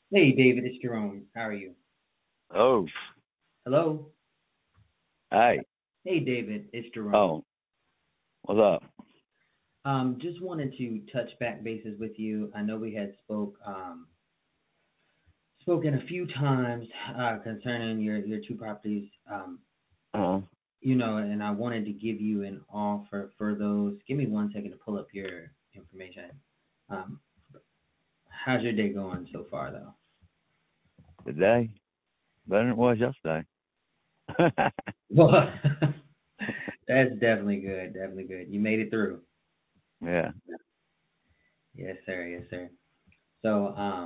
Hey, David, it's Jerome. How are you? Oh, Hello? hey. Hey, David, it's Jerome. Oh, what's up? Just wanted to touch back bases with you. I know we had spoken a few times concerning your two properties. Uh, And I wanted to give you an offer for those. Give me 1 second to pull up your information. Um, how's your day going so far, though? Today, better than it was yesterday. Well, that's definitely good. Definitely good. You made it through. Yeah. Yes, sir. Yes, sir. So,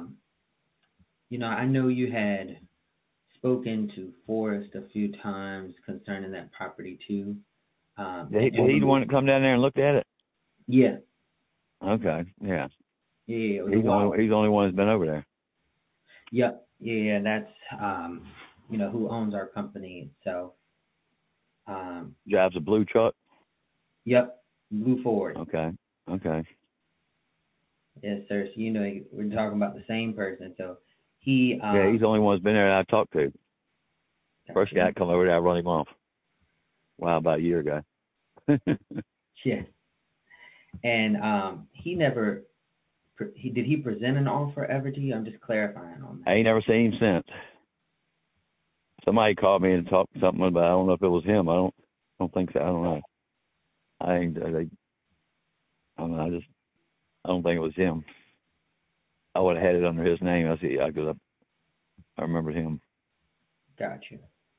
I know you had spoken to Forrest a few times concerning that property too. Did he the one that come down there and looked at it? Yeah, Okay. Yeah. yeah, it was a He's the while. only one that's been over there. Yep, yeah, that's who owns our company itself. Drives a blue truck. Yep, Blue Ford. Okay. Okay. Yes, sir. So we're talking about the same person. So he Yeah, he's the only one that's been there that I talked to. First guy gotcha. that come over there, I run him off. Wow, about a year ago. Yeah, and he never did he present an offer ever to you? I'm just clarifying on I that. ain't never seen him since. Somebody called me and talked something about. I don't know if it was him. I don't think so. I don't know. I ain't. I don't know. I don't think it was him. I would have had it under his name. I see. I remember him. Got you.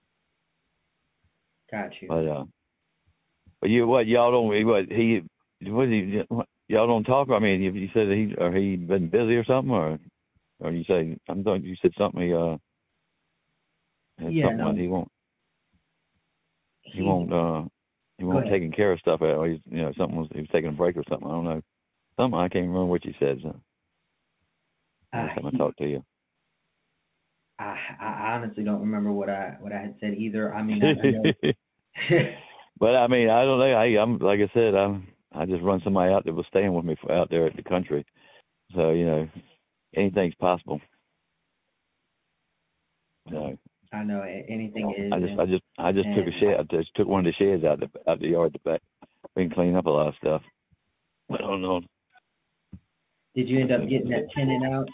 Got you. But y'all don't y'all don't talk. I mean, if you said he been busy or something, or you say I'm thought you said something had Yeah, something that no, he he's won't he go won't ahead. taking care of stuff. Or he's he was taking a break or something. I don't know. Something I can't remember what you said. So last time I He, talked to you. I honestly don't remember what I had said either. I mean, I know. But I mean, I don't know. I'm like I said, I just run somebody out that was staying with me out there at the country. So anything's possible. So I know anything is, I just took a and shed. I just took one of the sheds out the yard. The back. We can clean up a lot of stuff. I don't know. did you end up getting that tenant out?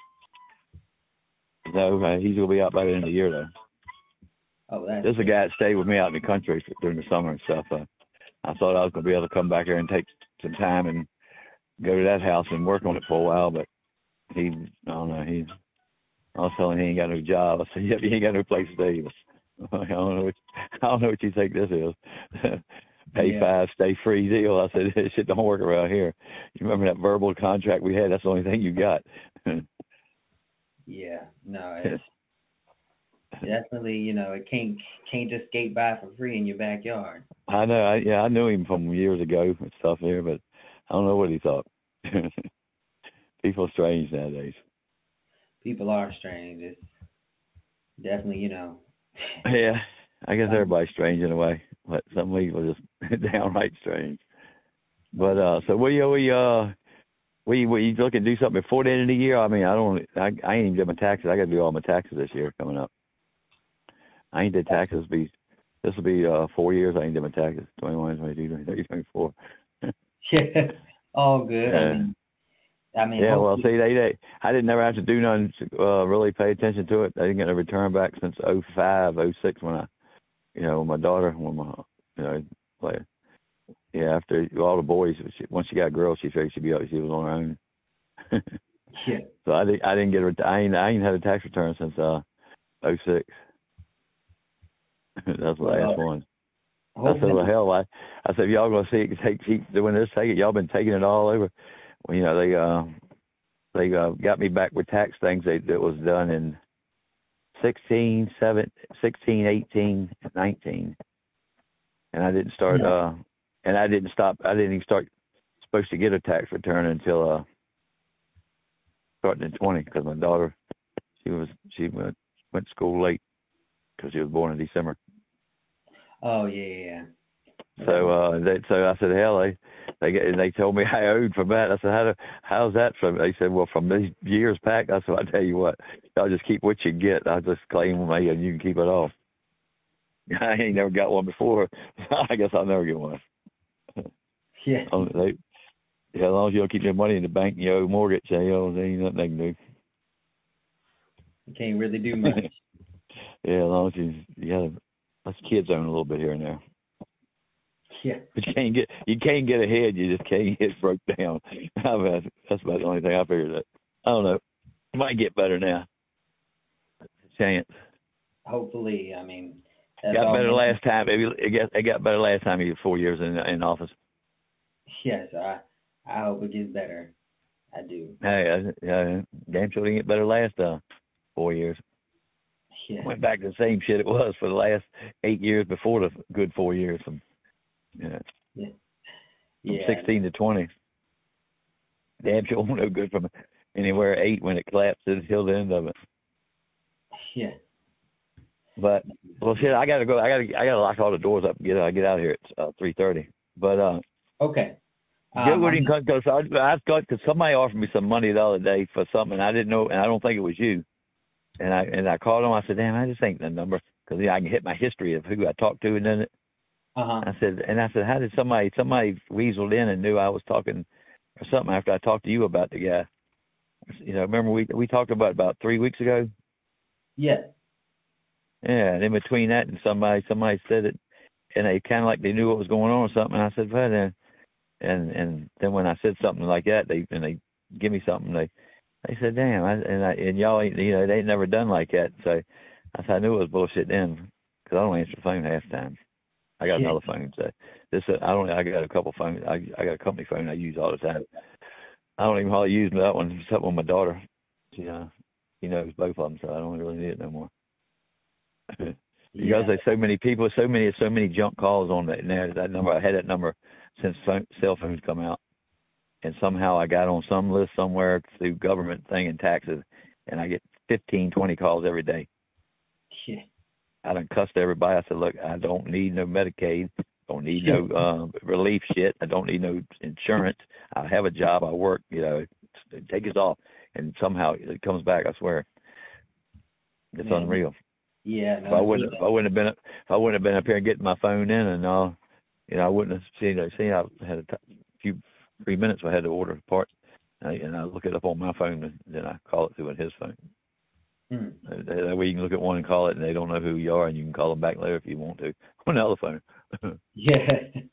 No, he's gonna be out by the end of the year though. Oh, that's This is a good. guy that stayed with me out in the country during the summer and stuff. I thought I was gonna be able to come back here and take some time and go to that house and work on it for a while, but I don't know. I was telling him he ain't got no job. I said, "Yep, he ain't got no place to stay." I don't know what you think this is. Pay Yeah, five, stay free deal. I said, "This shit don't work around here." You remember that verbal contract we had? That's the only thing you got. yeah. No, it's definitely it can't just skate by for free in your backyard. I know. I knew him from years ago and stuff here, but I don't know what he thought. People are strange nowadays. People are strange. It's definitely Yeah, I guess some everybody's strange in a way, but some people are just downright strange. But so we you looking to do something before the end of the year? I mean, I ain't even did my taxes. I got to do all my taxes this year coming up. I ain't did taxes. This will be 4 years. I ain't did my taxes. 21, 22, 23, 24. all good. I Yeah. mean, Yeah, well, hopefully, see, I didn't never have to do nothing to really pay attention to it. I didn't get a return back since '05, '06 when my daughter, when my, you know, like, yeah, after all the boys, once she got a girl, she figured she was on her own. yeah. So I didn't get I ain't had a tax return since '06. That's the last Well, one. I said, well, hopefully, hell, I said, if y'all gonna keep doing this, take it. Y'all been taking it all over. Well, they got me back with tax things that was done in 16, 18, 19, and I didn't start. yeah. And I didn't stop. I didn't even start supposed to get a tax return until starting in 20 because my daughter she went to school late because she was born in December. Oh yeah, yeah. Yeah. So so I said, hell, They told me I owed from that. I said, how's that from? They said, well, from these years back. I said, I tell you what, y'all just keep what you get. I'll just claim me and you can keep it off. I ain't never got one before. I guess I'll never get one. Yeah. As long as you don't keep your money in the bank and you owe mortgage, there ain't nothing they can do. You can't really do much. Yeah, as long as you got us kids own a little bit here and there. Yeah. But you can't get ahead. You just can't get broke down. That's about the only thing I figured out. I don't know. It might get better now. Chance. Hopefully, I mean. Got better last time. It got better last time he was 4 years in office. Yes, I hope it gets better. I do. Hey, damn sure didn't get better last 4 years. Yeah. Went back to the same shit it was for the last 8 years before the good 4 years. From 16 to 20. Damn sure no good from anywhere 8 when it collapsed until the end of it. Yeah. But well, shit, I gotta go. I gotta lock all the doors up and get out of here at 3:30. But okay. Joe wouldn't come because because somebody offered me some money the other day for something and I didn't know, and I don't think it was you. And I called him. I said, "Damn, I just ain't the number because I can hit my history of who I talked to and then it." I said, "How did somebody weaseled in and knew I was talking or something after I talked to you about the guy? Remember we talked about 3 weeks ago." Yeah. Yeah, and in between that and somebody said it, and they kind of like they knew what was going on or something. And I said, "Well, then," and then when I said something like that, they give me something. They said, "Damn," and y'all ain't they ain't never done like that. So I said I knew it was bullshit then because I don't answer the phone half the time. I got another phone. So I got a couple phones. I got a company phone I use all the time. I don't even hardly use that one except with my daughter. She knows both of them, so I don't really need it no more. Because there's so many people, so many junk calls on that number. I had that number since cell phones come out, and somehow I got on some list somewhere through government thing and taxes, and I get 15, 20 calls every day. Yeah. I done cussed everybody. I said, "Look, I don't need no Medicaid, don't need no relief shit. I don't need no insurance. I have a job. I work. Take us off." And somehow it comes back. I swear, it's unreal. Yeah. No, if I wouldn't have been up here and getting my phone in, and I wouldn't have seen. I had a few 3 minutes. I had to order a part, and I look it up on my phone, and then I call it through his phone. That way you can look at one and call it, and they don't know who you are, and you can call them back later if you want to on the other phone. Yeah.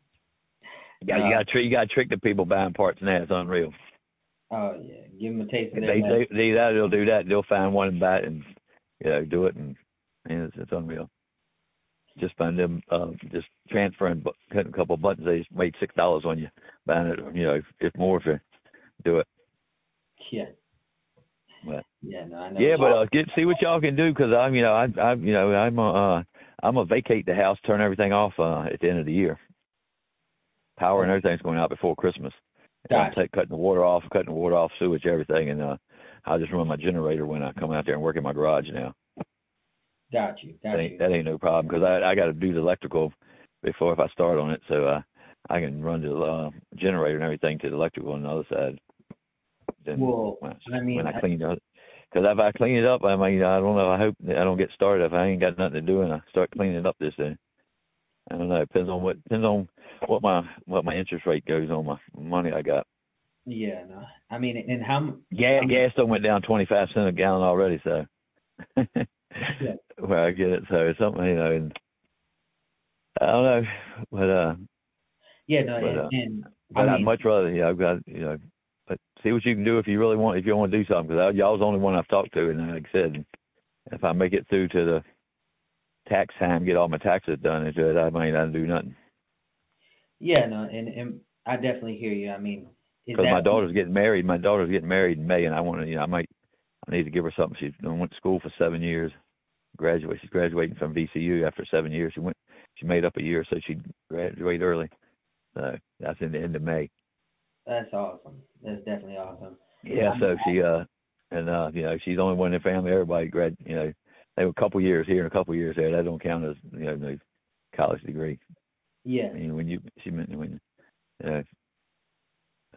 You got to trick the people buying parts now. It's unreal. Oh yeah, give them a taste of They'll do that. They'll find one and buy it, and do it, and it's unreal. Just find them just transferring, cutting a couple of buttons. They just made $6 on you buying it. If more if you do it. Yeah. But, yeah, no, I know. Yeah, but see what y'all can do because I'm gonna vacate the house, turn everything off at the end of the year. Power and everything's going out before Christmas. Cutting the water off, sewage, everything, and I'll just run my generator when I come out there and work in my garage now. Got you. That ain't no problem because I got to do the electrical before if I start on it, so I can run the generator and everything to the electrical on the other side. Then when I clean it up, because if I clean it up, I don't know. I hope I don't get started if I ain't got nothing to do and I start cleaning it up this day. I don't know. It depends on what my interest rate goes on my money I got. Yeah, no. I mean, and how gas still went down 25 cents a gallon already, so yeah. Where I get it, so it's something and I don't know, but yeah, no, but I'd much rather I've got but see what you can do if you want to do something because y'all's the only one I've talked to, and like I said, if I make it through to the tax time, get all my taxes done into it, I might not do nothing. Yeah, no, and I definitely hear you. I mean, because my daughter's getting married. My daughter's getting married in May, and I want to, I need to give her something. She went to school for 7 years. She's graduating from VCU after 7 years. She made up a year, so she graduated early. So that's in the end of May. That's awesome. That's definitely awesome. Yeah, so she, she's the only one in the family. Everybody they were a couple years here and a couple years there. That don't count as no college degree. Yeah. I mean, when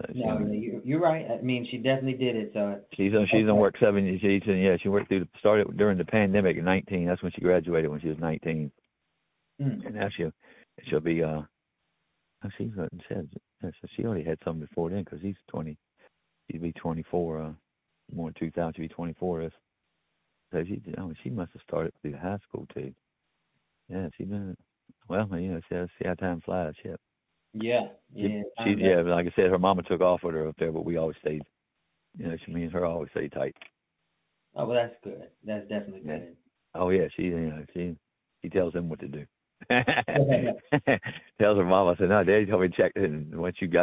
So No, you're right. I mean, she definitely did it. So she's on work 7 years. She worked started during the pandemic at 19. That's when she graduated when she was 19, and now she'll be she's she already had some before then because he's 20. She'd be 24. More in 2000, she'd be 24. So she must have started through high school too. Yeah, she's been. Well, see how time flies. Yeah. Yeah. Like I said, her mama took off with her up there, but we always stayed. Me and her always stayed tight. Oh, well, that's good. That's definitely good. Yeah. Oh yeah, she tells them what to do. Tells her mama, I said, no, Daddy told me to check it. And once she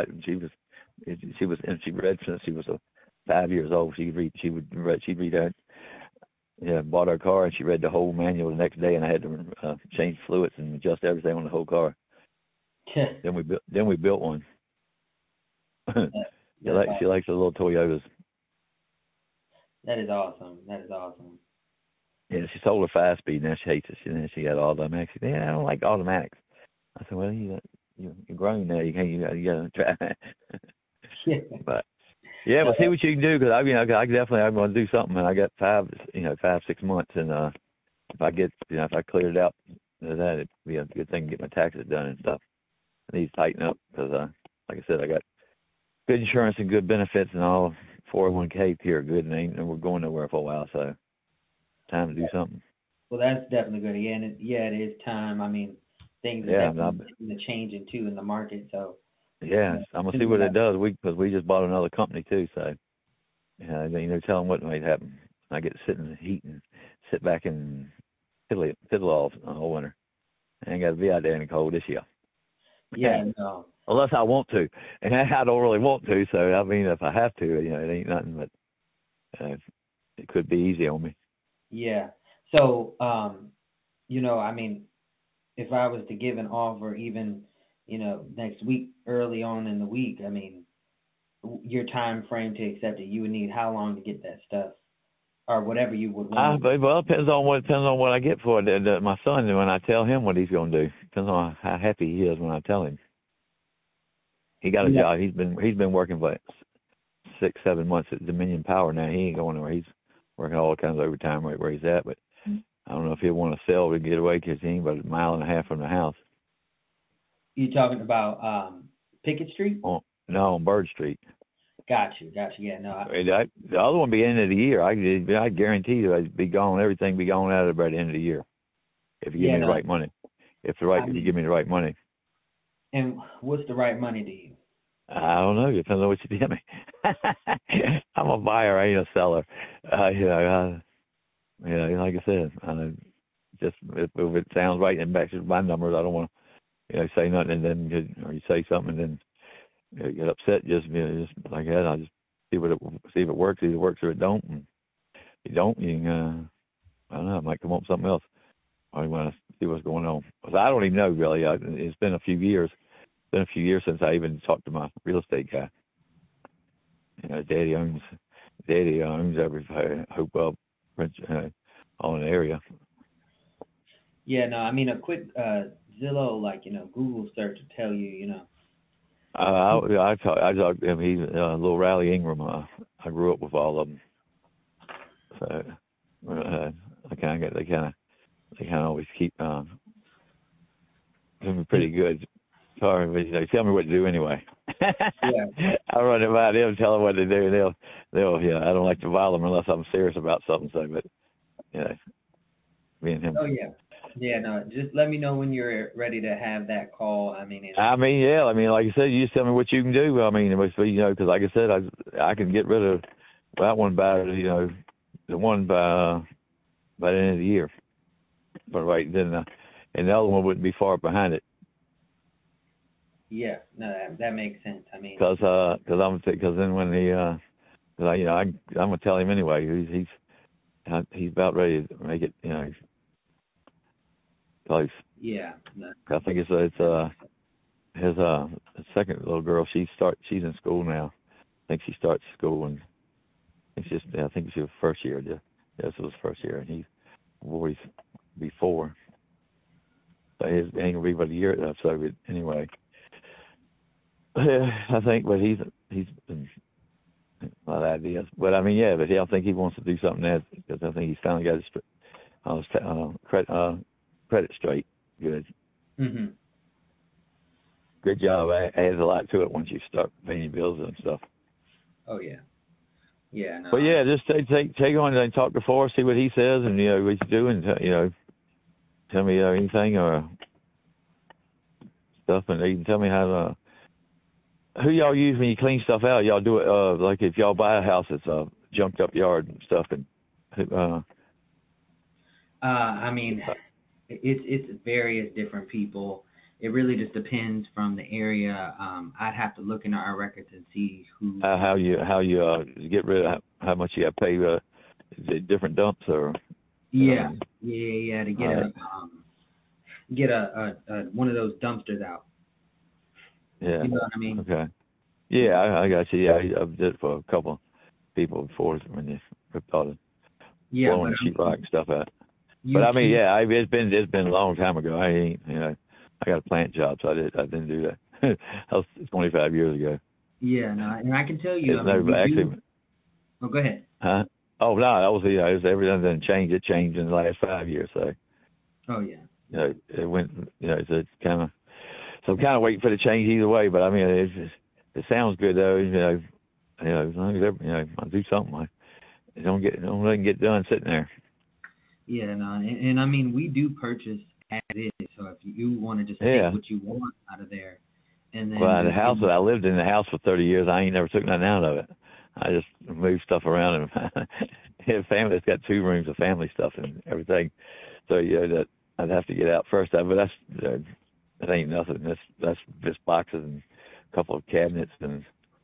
read since she was 5 years old. She'd read that. Yeah, bought her car and she read the whole manual the next day, and I had to change fluids and adjust everything on the whole car. Then we built one. She likes the little Toyotas. That is awesome. Yeah, she sold her 5-speed. Now she hates it. She got automatics. Yeah, I don't like automatics. I said, well, you're grown now. You gotta try. Yeah. But yeah, we'll see what you can do, because I'm going to do something. And I got 5-6 months, and if I cleared it out, it'd be a good thing to get my taxes done and stuff. I need to tighten up because, like I said, I got good insurance and good benefits, and all 401k here are good, and we're going nowhere for a while, so time to do something. Well, that's definitely good. Yeah, it is time. I mean, things are definitely changing too in the market, so. Yeah, I'm gonna see what it does. Because we just bought another company too, so tell them what might happen. I get to sit in the heat and sit back and fiddle all winter. I ain't got to be out there in the cold this year. Yeah, no. Unless I want to, and I don't really want to. So I mean, if I have to, it ain't nothing. But it could be easy on me. Yeah. So, I mean, if I was to give an offer, even next week, early on in the week, I mean, your time frame to accept it, you would need how long to get that stuff, or whatever you would want? Well, it depends on what I get for it. My son, when I tell him what he's going to do, depends on how happy he is when I tell him. He got a job. He's been working for 6-7 months at Dominion Power now. He ain't going nowhere. He's working all kinds of overtime right where he's at. But I don't know if he'll want to sell to get away, because he ain't but a mile and a half from the house. You talking about Pickett Street? No, on Bird Street. Got you. Yeah, no. The other one be end of the year. I guarantee you, I'd be gone. Everything be gone out of there by the end of the year, if you give me the right money. If you give me the right money. And what's the right money to you? I don't know. Depends on what you give me. I'm a buyer. I ain't a seller. Like I said, just if it sounds right and matches my numbers, I don't want to, say nothing and then you say something and then get upset. Just like that. I'll just see if it works. Either works or it don't. And if you don't, you can, I don't know. I might come up with something else. I want to see what's going on. Because I don't even know really. It's been a few years. It's been a few years since I even talked to my real estate guy. Daddy owns every Hopewell, all in the area. Yeah, no, I mean a quick Zillow, Google search will tell you, I talked to him. He's little Riley Ingram. I grew up with all of them, so they kind of always keep doing pretty good. Sorry, but they tell me what to do anyway. Yeah. I run it by them, tell them what to do. They'll I don't like to bother them unless I'm serious about something. So, but me and him. Oh yeah. Yeah, no, just let me know when you're ready to have that call. I mean, like I said, you just tell me what you can do. I mean, because like I said, I can get rid of that one by, the one by the end of the year. But right then, and the other one wouldn't be far behind it. Yeah, no, that makes sense. I mean, because then when I'm gonna tell him anyway. He's about ready to make it, close. Yeah. No. I think it's his second little girl. She's in school now. I think she starts school, and I think it's her first year. Yeah, this was his first year, and he's before. So his ain't gonna be but a year. So anyway, I think, but he's been a lot of ideas. But I mean, yeah, but I think he wants to do something else because I think he's finally got his credit straight. Good. Mhm. Good job. Adds a lot to it once you start paying your bills and stuff. Oh yeah. Yeah. No. But yeah, just take on and talk to Forrest, see what he says, and what he's doing. Tell me anything or stuff, and you can tell me how who y'all use when you clean stuff out. Y'all do it like if y'all buy a house that's junked up yard and stuff, and I mean, it's various different people. It really just depends from the area. I'd have to look into our records and see who. how you get rid of how much you got to pay. Is it different dumps or? Yeah. To get a one of those dumpsters out. Yeah. You know what I mean? Okay. Yeah, I got you. Yeah, I've did it for a couple people before when you ripped all the blowing the sheetrock and stuff out. But I mean, yeah, it's been a long time ago. I ain't, I got a plant job, so I didn't do that. That was 25 years ago. Yeah, no, and I can tell you. Oh, go ahead. Huh? Oh no, that was it was everything didn't change. It changed in the last 5 years. So. Oh yeah. It went. It's kind of. So I'm kind of waiting for the change either way. But I mean, it sounds good though. As long as I do something, I don't let it get done sitting there. Yeah, no, and I mean, we do purchase as is. So if you want to just take what you want out of there, and then the house that I lived in the house for 30 years, I ain't never took nothing out of it. I just moved stuff around and family. It's got 2 rooms of family stuff and everything. So that I'd have to get out first. But that ain't nothing. That's just boxes and a couple of cabinets and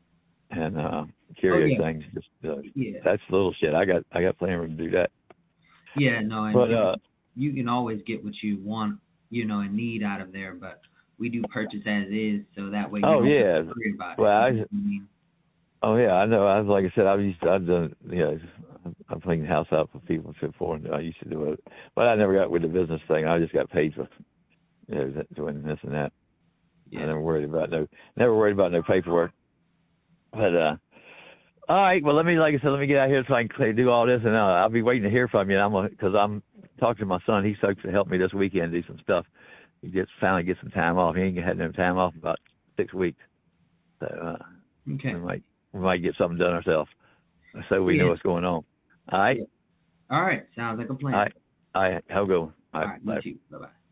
curio things. Just that's little shit. I got plenty of room to do that. Yeah, no, and but you can always get what you want, and need out of there. But we do purchase as is, so that way you don't have to worry about it. Oh yeah, I know. Like I said, I've done I've cleaned the house out for people before, and I used to do it, but I never got with the business thing. I just got paid for doing this and that. Yeah. I never worried about no paperwork. But all right, well let me get out here so I can do all this, and I'll be waiting to hear from you. Because I'm talking to my son. He's supposed to help me this weekend do some stuff. He finally get some time off. He ain't had no time off in about 6 weeks. So okay, we might get something done ourselves, so we know what's going on. All right. All right, sounds like a plan. All right, have a good one. All right, you too. Bye-bye.